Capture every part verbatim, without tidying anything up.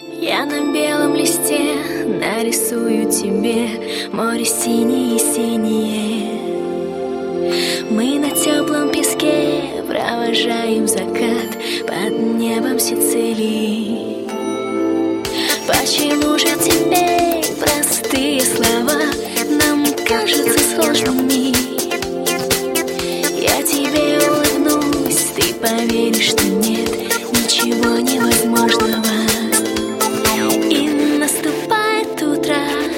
Я на белом листе нарисую тебе море синее-синее. Мы на теплом песке провожаем закат под небом Сицилии. Почему же теперь простые слова нам кажутся сложными? Я тебе улыбнусь, ты поверишь, что нет ничего невозможного. И наступает утро.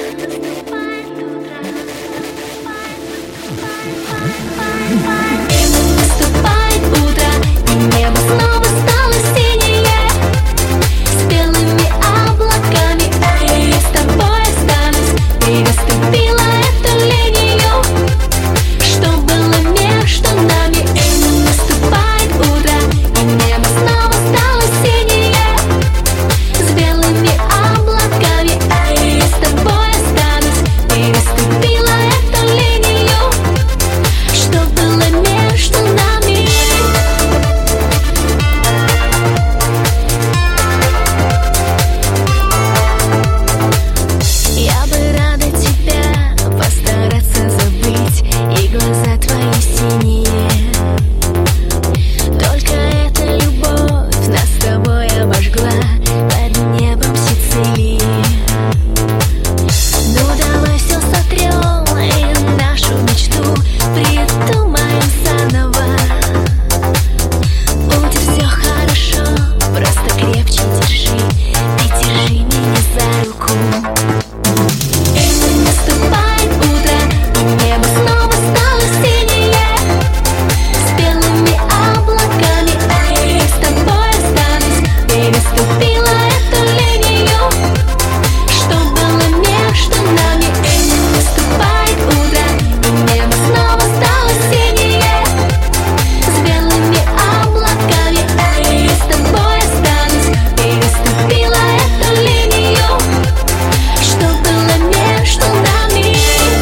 И наступает утро, и небо снова стало синее, с белыми облаками, а я с тобой останусь. Переступила эту линию, что было между нами. И наступает утро, и небо снова стало синее, с белыми облаками, а я с тобой останусь. Переступила эту линию, что было между нами. Я бы рада тебя постараться забыть, и глаза твои синие. Только эта любовь нас с тобой обожгла под небом Сицилии. Ну давай все сотрем и нашу мечту придумаем заново. Будет все хорошо, просто крепче держи, ты держи меня за руку. И наступает утро, и небо снова стало синее, с белыми облаками, а я с тобой останусь. Переступила эту линию, что было между нами. И наступает утро, и небо снова стало синее, с белыми облаками, а я с тобой останусь. Переступила эту линию, что было между нами.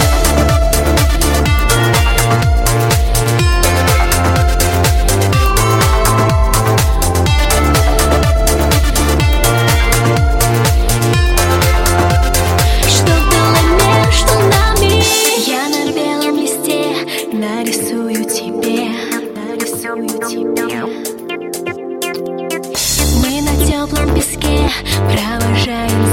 Что было между нами. Я на белом листе нарисую тебе, нарисую тебе. Мы на теплом песке провожаем